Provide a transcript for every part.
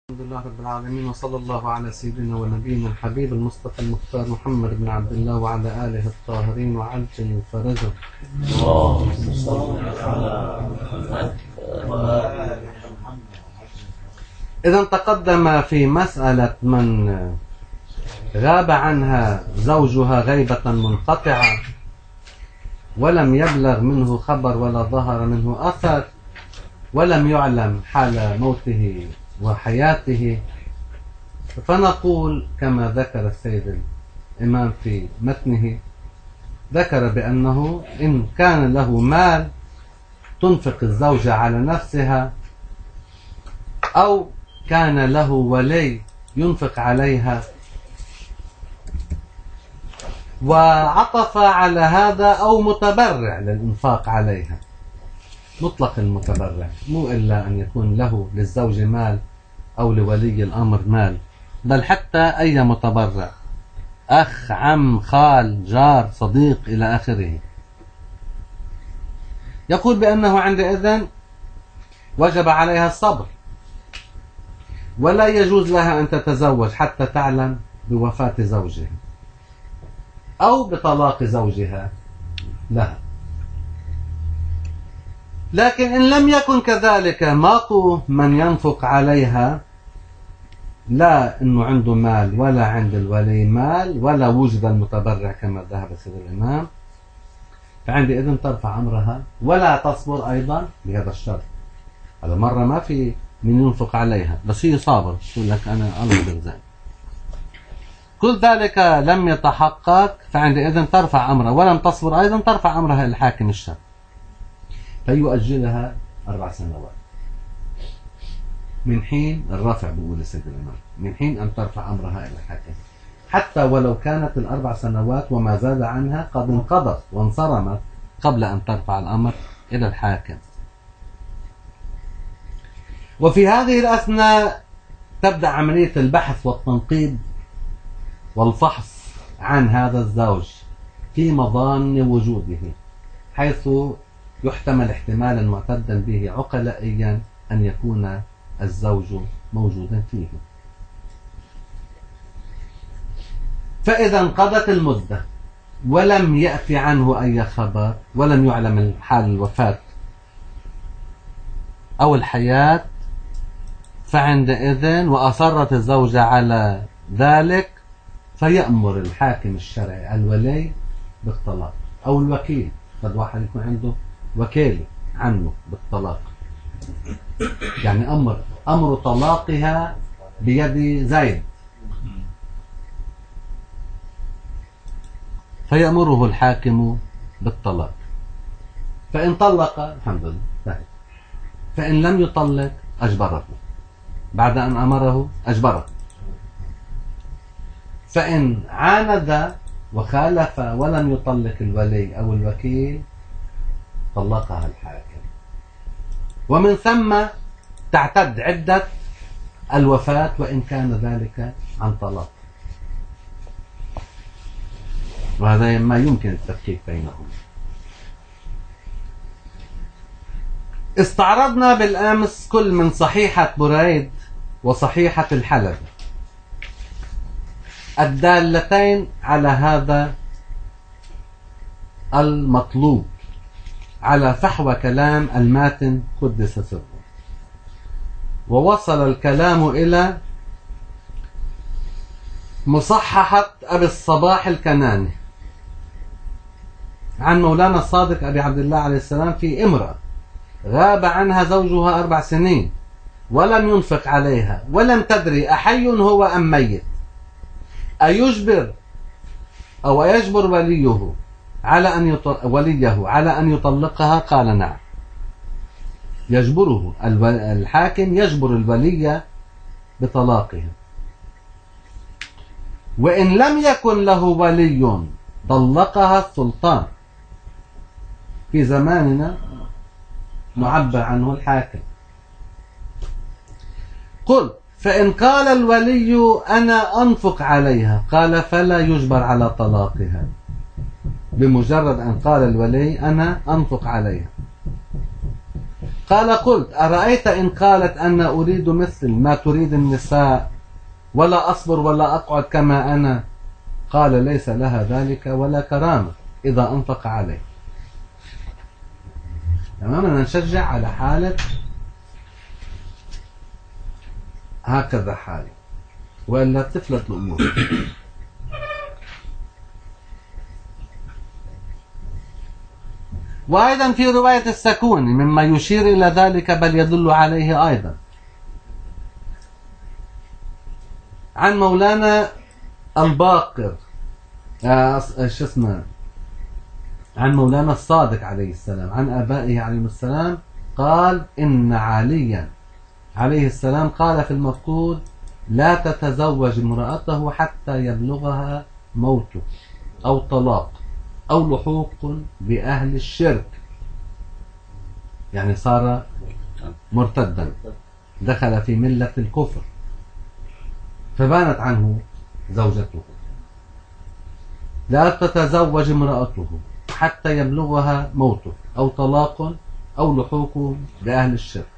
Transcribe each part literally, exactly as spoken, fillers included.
الحمد لله رب العالمين، وصلى الله على سيدنا ونبينا الحبيب المصطفى المختار محمد بن عبد الله وعلى آله الطاهرين وعجل فرجه. اللهم صل على محمد. إذا تقدم في مسألة من غاب عنها زوجها غيبة منقطعة ولم يبلغ منه خبر ولا ظهر منه أثر ولم يعلم حال موته وحياته، فنقول كما ذكر السيد الإمام في متنه، ذكر بأنه إن كان له مال تنفق الزوجة على نفسها أو كان له ولي ينفق عليها، وعطف على هذا أو متبرع للإنفاق عليها، مطلق المتبرع، مو إلا أن يكون له للزوج مال أو لولي الأمر مال، بل حتى أي متبرع، أخ، عم، خال، جار، صديق إلى آخره. يقول بأنه عندئذ وجب عليها الصبر، ولا يجوز لها أن تتزوج حتى تعلم بوفاة زوجها أو بطلاق زوجها لها. لكن إن لم يكن كذلك، ماطو من ينفق عليها، لا إنه عنده مال ولا عند الولي مال ولا وجد المتبرع كما ذهب سيد الإمام، فعندئذ ترفع أمرها ولا تصبر أيضا بهذا الشرط. هذا مرة ما في من ينفق عليها، بس هي صابر، تقول لك أنا الله بالزين، كل ذلك لم يتحقق، فعندئذ ترفع أمرها، ولم تصبر أيضا ترفع أمرها إلى الحاكم الشرعي فيؤجلها أربع سنوات من حين الرفع، بقول السيد الإمام، من حين أن ترفع أمرها إلى الحاكم، حتى ولو كانت الأربع سنوات وما زاد عنها قد انقضت وانصرمت قبل أن ترفع الأمر إلى الحاكم. وفي هذه الأثناء تبدأ عملية البحث والتنقيب والفحص عن هذا الزوج في مظان وجوده، حيث يحتمل احتمالا معتدا به عقلائيا أن يكون الزوج موجودا فيه. فإذا انقضت المدة ولم يأتي عنه أي خبر ولم يعلم حال الوفاة أو الحياة، فعندئذ وأصرت الزوجة على ذلك فيأمر الحاكم الشرعي الولي بالطلاق أو الوكيل، قد واحد يكون عنده وكيل عنه بالطلاق، يعني أمر أمر طلاقها بيد زيد، فيأمره الحاكم بالطلاق، فإن طلق الحمد لله، فإن لم يطلق أجبره، بعد أن أمره أجبره، فإن عاند وخالف ولم يطلق الولي أو الوكيل طلقها الحاكم، ومن ثم تعتد عدة الوفاة وإن كان ذلك عن طلاق، وهذا ما يمكن التفكيك بينهم. استعرضنا بالأمس كل من صحيحة بريد وصحيحة الحلبي الدالتين على هذا المطلوب، على فحوى كلام الماتن قدس سره، ووصل الكلام إلى مصححة أبي الصباح الكناني عن مولانا الصادق أبي عبد الله عليه السلام في امرأة غاب عنها زوجها أربع سنين ولم ينفق عليها ولم تدري أحي هو أم ميت، أيجبر أو يجبر وليه على أن يطلق وليه على أن يطلقها؟ قال نعم، يجبره الحاكم، يجبر الولي بطلاقها. وإن لم يكن له ولي طلقها السلطان، في زماننا معبر عنه الحاكم. قل فإن قال الولي أنا أنفق عليها، قال فلا يجبر على طلاقها، بمجرد أن قال الولي أنا أنفق عليها. قال قلت أرأيت إن قالت أنا أريد مثل ما تريد النساء ولا أصبر ولا أقعد كما أنا؟ قال ليس لها ذلك ولا كرامة إذا أنفق عليه. تماما نشجع على حالة هكذا حالة وإلا تفلت الأمور. وأيضا في رواية السكون مما يشير إلى ذلك بل يدل عليه أيضا عن مولانا الباقر آه شو اسمه عن مولانا الصادق عليه السلام عن آبائه عليه السلام قال إن عليا عليه السلام قال في المفقود لا تتزوج امرأته حتى يبلغها موته أو طلاق أو لحوق بأهل الشرك، يعني صار مرتدا دخل في ملة الكفر فبانت عنه زوجته. لا تتزوج امرأته حتى يبلغها موته أو طلاق أو لحوق بأهل الشرك.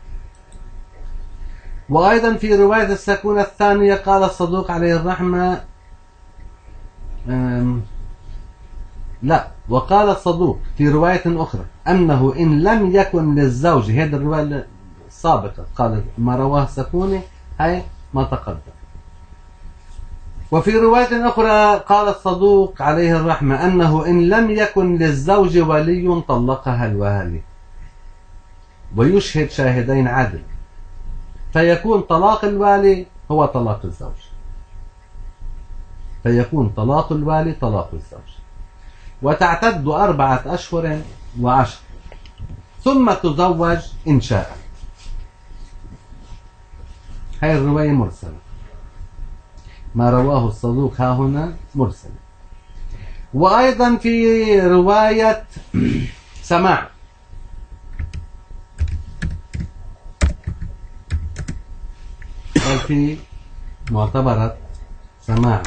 وأيضا في رواية السكونة الثانية قال الصدوق عليه الرحمة لا وقال الصدوق في رواية أخرى أنه إن لم يكن للزوج، هذه الرواية السابقة قال ما رواه السكوني هي ما تقدم. وفي رواية أخرى قال الصدوق عليه الرحمة أنه إن لم يكن للزوج ولي طلقها الوالي ويشهد شاهدين عدل، فيكون طلاق الوالي هو طلاق الزوج، فيكون طلاق الوالي طلاق الزوج، وتعتد أربعة أشهر وعشر ثم تزوج إن شاء. هاي الرواية مرسلة، ما رواه الصدوق ها هنا مرسل. وأيضا في رواية سماع في معتبرة سماع،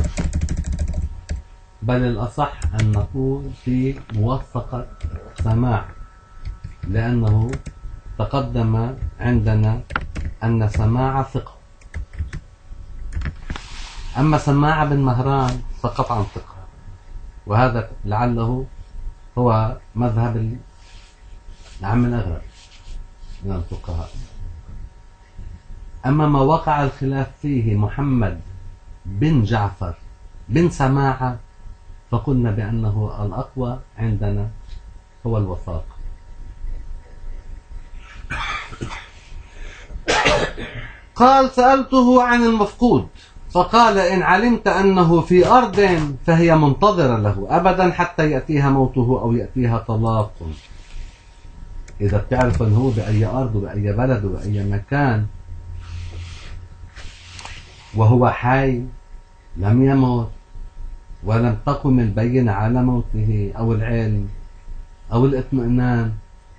بل الأصح أن نقول في موثقة سماع، لأنه تقدم عندنا أن سماع ثقة، أما سماع بن مهران سقط عن ثقة، وهذا لعله هو مذهب العم الأغرب من الفقهاء. أما ما وقع الخلاف فيه محمد بن جعفر بن سماعة فقلنا بأنه الأقوى عندنا هو الوثاق. قال سألته عن المفقود فقال إن علمت أنه في أرض فهي منتظرة له أبدا حتى يأتيها موته أو يأتيها طلاق. إذا بتعرف أنه بأي أرض وبأي بلد وبأي مكان وهو حي لم يمت ولم تقم البينة على موته أو العلم أو الاطمئنان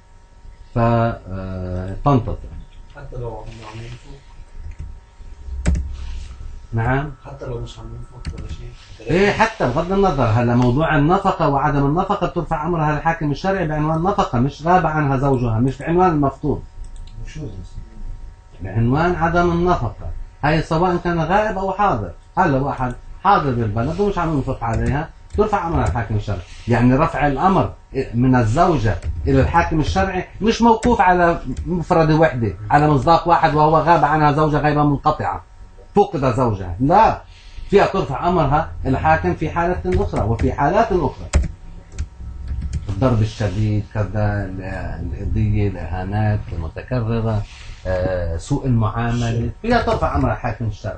فتنتظر حتى لو عم ينفق. نعم حتى لو مش عم ينفق ولا شيء. ايه حتى بغض النظر. هلا موضوع النفقة وعدم النفقة ترفع أمرها للحاكم الشرعي بعنوان نفقة، مش غاب عنها زوجها، مش بعنوان المفقود، بعنوان عدم النفقة. هاي سواء كان غائب أو حاضر. هلا واحد حاضر بالبلد ومش عم ينفق عليها ترفع أمرها للحاكم الشرعي. يعني رفع الأمر من الزوجة إلى الحاكم الشرعي مش موقوف على مفردة وحدة، على مصداق واحد وهو غاب عنها زوجة غيبة منقطعة فقد زوجها، لا، فيها ترفع أمرها الحاكم في حالة أخرى وفي حالات أخرى. الضرب الشديد، كذا، القضية، الإهانات المتكررة، سوء المعاملة، فيها ترفع أمرها الحاكم الشرعي.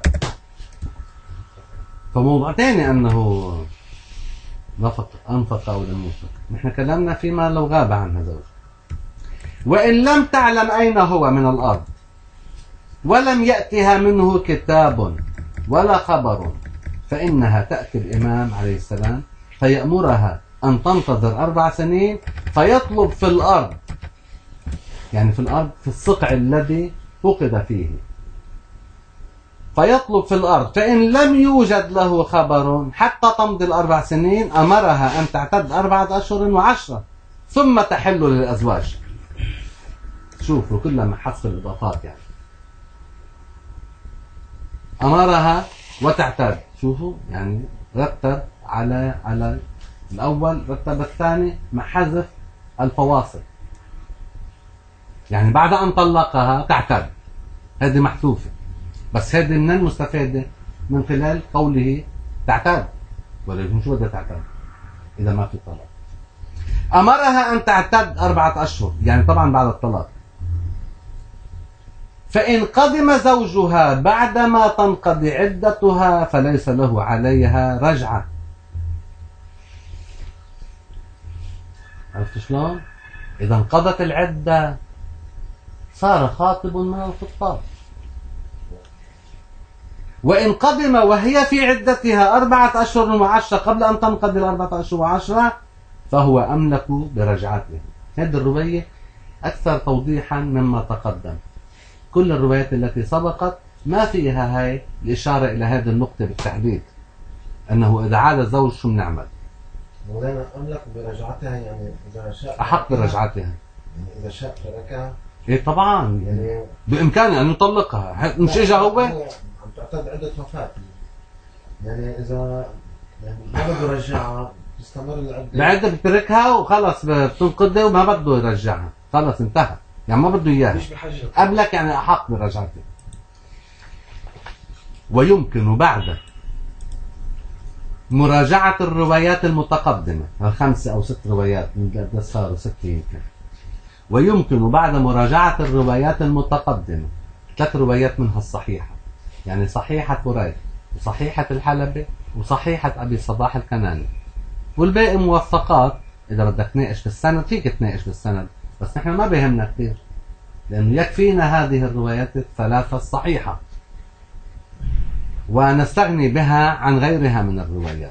فموضوع ثاني أنه نفق أنفق أو لم ينفق، نحن كلامنا فيما لو غاب عنها زوجها. وإن لم تعلم أين هو من الأرض ولم يأتها منه كتاب ولا خبر فإنها تأتي الإمام عليه السلام فيأمرها أن تنتظر أربع سنين فيطلب في الأرض، يعني في الأرض في الصقع الذي فقد فيه، فيطلب في الأرض فإن لم يوجد له خبر حتى تمضي الأربع سنين أمرها أن تعتد أربعة أشهر وعشرة ثم تحل للأزواج. شوفوا كلها حذف الإضافات يعني. أمرها وتعتاد، شوفوا يعني رتب على على الأول، رتب الثاني مع حذف الفواصل، يعني بعد أن طلقها تعتاد، هذه محذوفة، بس هذه من المستفادة من خلال قوله تعتاد، ولكن شو بدها تعتاد إذا ما في طلاق. أمرها أن تعتد أربعة أشهر، يعني طبعا بعد الطلاق. فإن قدم زوجها بعدما تنقضي عدتها فليس له عليها رجعة. عرفت شلون؟ إذا انقضت العدة صار خاطب مع الخطاب. وإن قدم وهي في عدتها أربعة أشهر وعشرة قبل أن تنقضي الأربعة أشهر وعشرة فهو أملك برجعته. هذه الرواية أكثر توضيحا مما تقدم. كل الروايات التي سبقت ما فيها هاي الإشارة إلى هذه النقطة بالتحديد، أنه إذا عاد الزوج شو بنعمل؟ مولانا أملك برجعتها، يعني إذا شاء أحق برجعتها، يعني إذا شاء تركها. إيه طبعا، يعني بإمكانه أن يطلقها، مش إجا هو عم تعتد عدة وفاة، يعني إذا يعني ما بده يرجعها تستمر العدة، العدة بتركها وخلص بتنقضي وما بده يرجعها، خلص انتهى، يعني ما بده إياها، مش بحاجة قبلك يعني أحق برجعته. ويمكن بعد مراجعة الروايات المتقدمة، الخمسة أو ست روايات، من صاروا ستة يمكن. ويمكن بعد مراجعة الروايات المتقدمة، ثلاث روايات منها الصحيحة، يعني صحيحة بريد وصحيحة الحلبي وصحيحة أبي صباح الكناني، والباقي موثقات. إذا بدك تناقش في السند فيك تناقش في السند، بس نحن ما بيهمنا كثير، لأنه يكفينا هذه الروايات الثلاثة الصحيحة ونستغني بها عن غيرها من الروايات.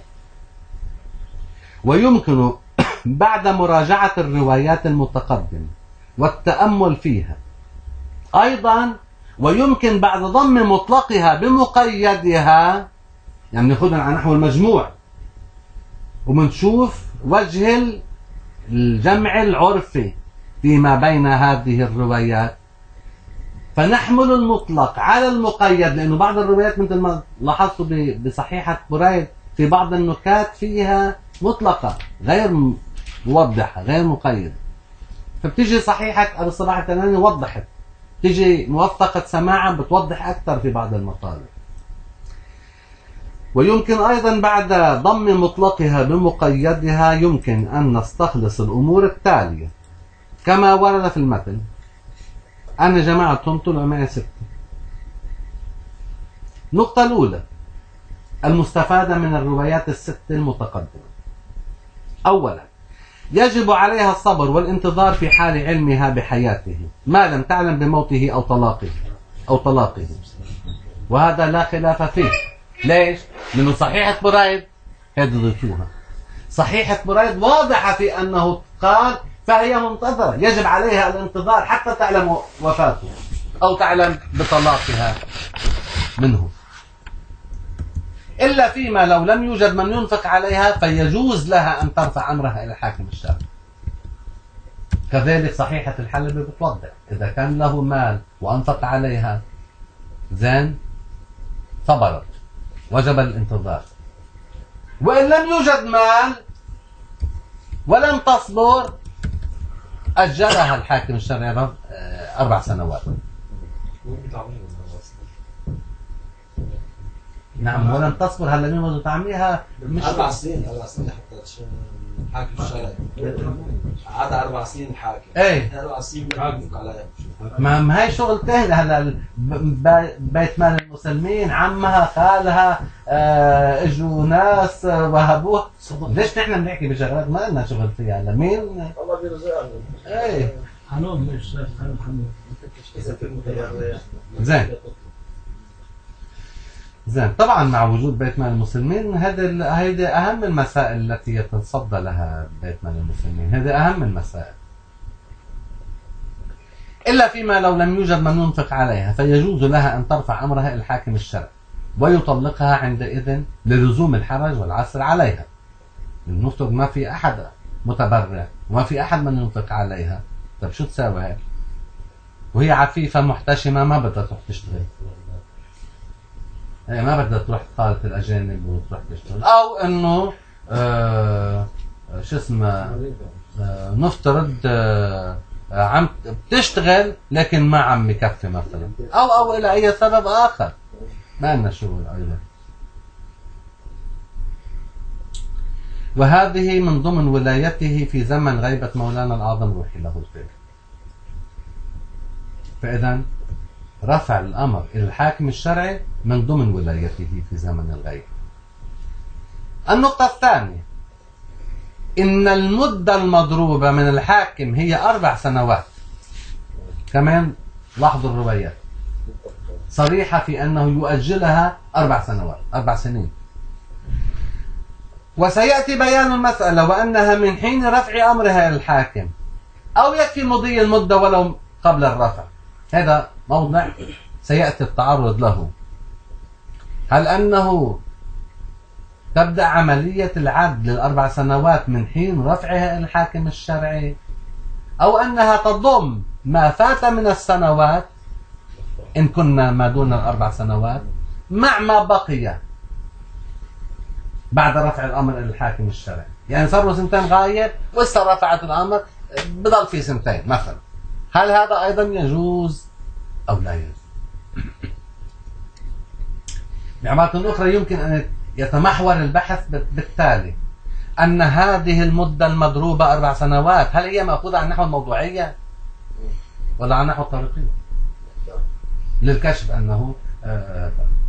ويمكن بعد مراجعة الروايات المتقدمة والتأمل فيها أيضا، ويمكن بعد ضم مطلقها بمقيدها، يعني ناخذها على نحو المجموع ومنشوف وجه الجمع العرفي فيما بين هذه الروايات، فنحمل المطلق على المقيد، لأنه بعض الروايات مثل ما لاحظتوا بصحيحة بريد في بعض النكات فيها مطلقة غير موضحة غير مقيدة، فبتيجي صحيحة أبي الصباح الكناني وضحت، تيجي موثقة سماعا بتوضح أكثر في بعض المطالب. ويمكن أيضا بعد ضم مطلقها بمقيدها يمكن أن نستخلص الأمور التالية كما ورد في المتن. أنا جماعتهم طلعوا معي ستة. النقطة الأولى المستفادة من الروايات الست المتقدمة. أولا، يجب عليها الصبر والانتظار في حال علمها بحياته ما لم تعلم بموته أو طلاقه أو طلاقه، وهذا لا خلاف فيه. ليش؟ لأنه صحيحة بريد هذه ضيفوها، صحيحة بريد واضحة في أنه قال فهي منتظرة، يجب عليها الانتظار حتى تعلم وفاته أو تعلم بطلاقها منه، إلا فيما لو لم يوجد من ينفق عليها فيجوز لها أن ترفع أمرها إلى الحاكم الشرعي. كذلك صحيحة الحلبي بتوضح إذا كان له مال وأنفق عليها زين صبرت وجب الانتظار، وإن لم يوجد مال ولم تصبر أجلها الحاكم الشرعي أربع سنوات. نعم، ولم تصبر. هلا مين بده تعميها؟ مش أربع سنين أربع سنين حتى الحاكم الشرعي عاد أربع سنين الحاكم. إيه أربع سنين بيحكمك عليها. ما ما هي شغل تاني. هلا بيت مال المسلمين عمها خالها آه اجوا ناس وهبوها. ليش نحن بنحكي بشغلات ما لنا شغل فيها؟ هلا مين؟ الله بيرزقنا. ايه حنون ليش محمد زين زين. طبعا مع وجود بيت مال المسلمين هذا هيدي اهم المسائل التي يتصدى لها بيت مال المسلمين، هذه اهم المسائل. الا فيما لو لم يوجد من ينفق عليها فيجوز لها ان ترفع امرها الى الحاكم الشرعي ويطلقها عندئذ للزوم الحرج والعسر عليها. نفترض ما في احد متبرع وما في احد من ينفق عليها، طيب شو تساوي هيك؟ وهي عفيفة محتشمة ما بدها تروح تشتغل، هي ما بدها تروح تخالط الأجانب وتروح تشتغل. أو إنه آه شو اسمه آه نفترض آه عم بتشتغل لكن ما عم يكفي مثلا، أو أو إلى أي سبب آخر ما لنا شغل أيضا. وهذه من ضمن ولايته في زمن غيبة مولانا الأعظم روحي له الخير. فإذا رفع الأمر إلى الحاكم الشرعي من ضمن ولايته في زمن الغيبة. النقطة الثانية، إن المدة المضروبة من الحاكم هي أربع سنوات. كمان لاحظوا الروايات صريحة في أنه يؤجلها أربع سنوات، أربع سنين. وسيأتي بيان المسألة وأنها من حين رفع أمرها إلى الحاكم أو يكفي مضي المدة ولو قبل الرفع. هذا موضع سيأتي التعرض له. هل أنه تبدأ عملية العد للأربع سنوات من حين رفعها إلى الحاكم الشرعي، أو أنها تضم ما فات من السنوات إن كنا ما دون الأربع سنوات مع ما بقي بعد رفع الأمر إلى الحاكم الشرعي. يعني صاروا سنتين غايب وإسا رفعت الأمر بضل في سنتين مثلا. هل هذا أيضا يجوز أو لا يجوز؟ بعبارة أخرى يمكن أن يتمحور البحث بالتالي أن هذه المدة المضروبة أربع سنوات هل هي مأخوذة عن نحو الموضوعية ولا عن نحو الطريقية للكشف أنه آه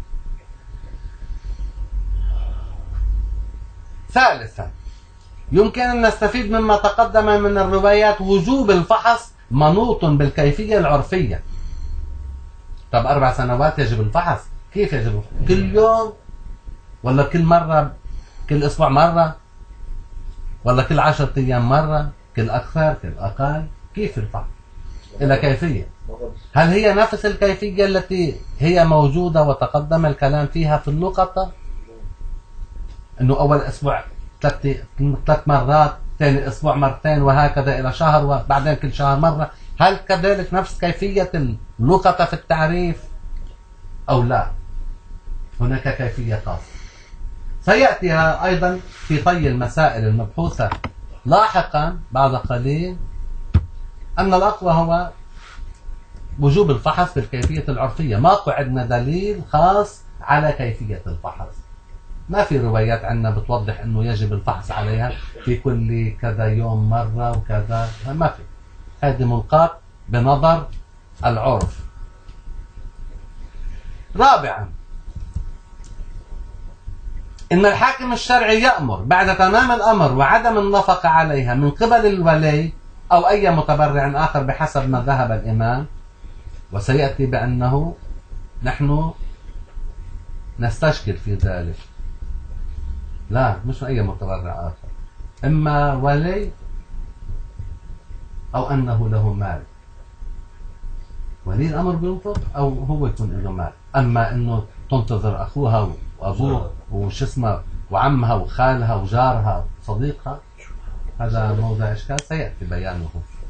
ثالثا، يمكن أن نستفيد مما تقدم من الروايات وجوب الفحص منوط بالكيفية العرفية. طب أربع سنوات يجب الفحص، كيف يجب؟ كل يوم ولا كل مرة، كل أسبوع مرة، ولا كل عشرة أيام مرة، كل أكثر كل أقل؟ كيف الفحص؟ إلى كيفية. هل هي نفس الكيفية التي هي موجودة وتقدم الكلام فيها في اللقطة؟ انه اول اسبوع ثلاث ثلاث مرات، ثاني اسبوع مرتين، وهكذا الى شهر، وبعدين كل شهر مره. هل كذلك نفس كيفيه اللقطه في التعريف او لا؟ هناك كيفيه خاصه سياتي ايضا في طي المسائل المبحوثه لاحقا بعد قليل. ان الاقوى هو وجوب الفحص بالكيفيه العرفيه. ماكو عندنا دليل خاص على كيفيه الفحص. ما في روايات عندنا بتوضح انه يجب الفحص عليها في كل كذا يوم مرة وكذا، ما في. هذه ملقاة بنظر العرف. رابعا، ان الحاكم الشرعي يأمر بعد تمام الامر وعدم النفقة عليها من قبل الولي او اي متبرع اخر بحسب ما ذهب الامام. وسيأتي بانه نحن نستشكل في ذلك. لا، مش أي متبرع آخر، إما ولي أو أنه له مال. ولي الأمر بينفق أو هو يكون له مال. أما أنه تنتظر أخوها وأبوه وش اسمه وعمها وخالها وجارها وصديقها، هذا موضع إشكال سيأتي بيانه.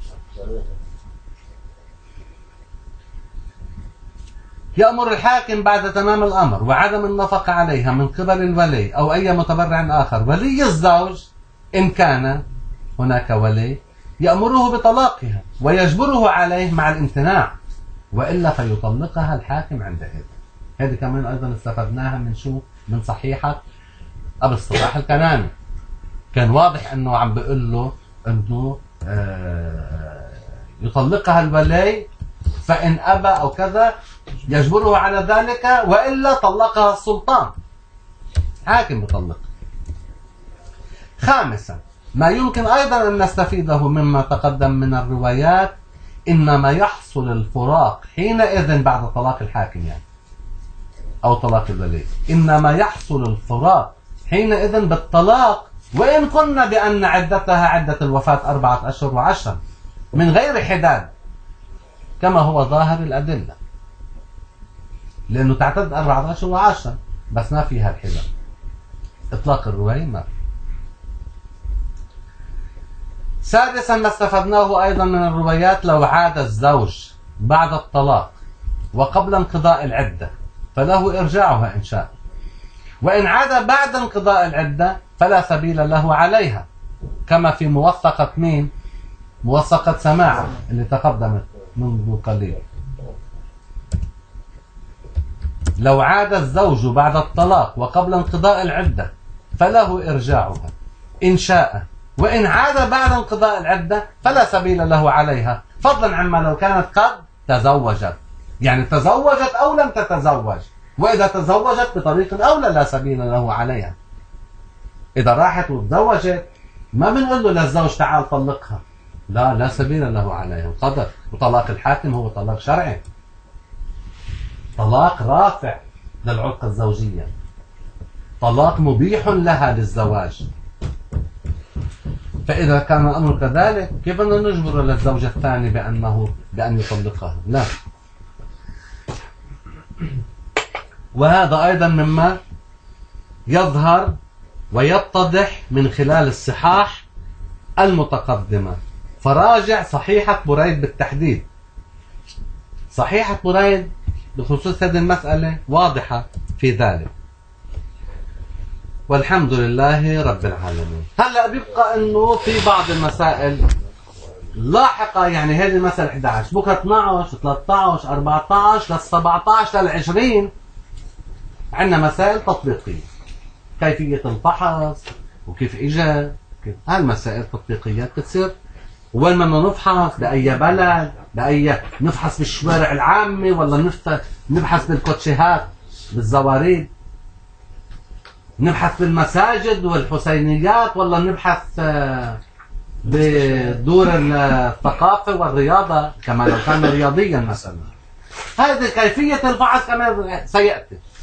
يأمر الحاكم بعد تمام الأمر وعدم النفقة عليها من قبل الولي أو أي متبرع آخر. ولي الزوج إن كان هناك ولي يأمره بطلاقها ويجبره عليه مع الامتناع، وإلا فيطلقها الحاكم عندئذ. هذه كمان أيضا استفدناها من شو؟ من صحيحة أبو الصلاح الكناني. كان واضح أنه عم بيقول له أنه آه يطلقها الولي، فإن أبى أو كذا يجبره على ذلك، وإلا طلقها السلطان، حاكم بطلق. خامسا، ما يمكن أيضا أن نستفيده مما تقدم من الروايات، إنما يحصل الفراق حينئذ بعد طلاق الحاكم يعني أو طلاق الولي. إنما يحصل الفراق حينئذ بالطلاق، وإن قلنا بأن عدتها عدة الوفاة أربعة أشهر وعشرا من غير حداد كما هو ظاهر الأدلة، لأنه تعتد أربعة أشهر وعشرا بس ما فيها الحداد. إطلاق الرواية ما. سادسا، ما استفدناه أيضا من الروايات، لو عاد الزوج بعد الطلاق وقبل انقضاء العدة فله إرجاعها إن شاء، وإن عاد بعد انقضاء العدة فلا سبيل له عليها، كما في موثقة مين؟ موثقة سماعة اللي تقدمت منذ قليل. لو عاد الزوج بعد الطلاق وقبل انقضاء العدة فله إرجاعها إن شاء، وإن عاد بعد انقضاء العدة فلا سبيل له عليها، فضلا عما لو كانت قد تزوجت، يعني تزوجت أو لم تتزوج، وإذا تزوجت بطريق أولى لا سبيل له عليها. إذا راحت وتزوجت ما بنقول له للزوج تعال طلقها، لا لا سبيل له عليها، القدر. وطلاق الحاكم هو طلاق شرعي، طلاق رافع للعلاقة الزوجية، طلاق مبيح لها للزواج. فإذا كان الأمر كذلك كيف بدنا نجبر للزوجة الثانية بأنه بأن يطلقها؟ لا. وهذا أيضا مما يظهر ويتضح من خلال الصحاح المتقدمة. فراجع صحيحة بريد بالتحديد. صحيحة بريد بخصوص هذه المسألة واضحة في ذلك، والحمد لله رب العالمين. هلأ بيبقى أنه في بعض المسائل لاحقة، يعني هذه المسألة إحدى عشر، بكرة اثني عشر ثلاثة عشر أربعة عشر لل سبعة عشر لل عشرين عندنا مسائل تطبيقية، كيفية الفحص وكيف إجا كيف. هالمسائل التطبيقية بتصير وين بدنا نفحص، بأي بلد، بأي نفحص بالشوارع العامة ولا نبحث بالكوتشيهات بالزواريد، نبحث بالمساجد والحسينيات ولا نبحث بدور الثقافة والرياضة كما لو كان رياضيا مثلا. هذه كيفية الفحص كمان سيأتي.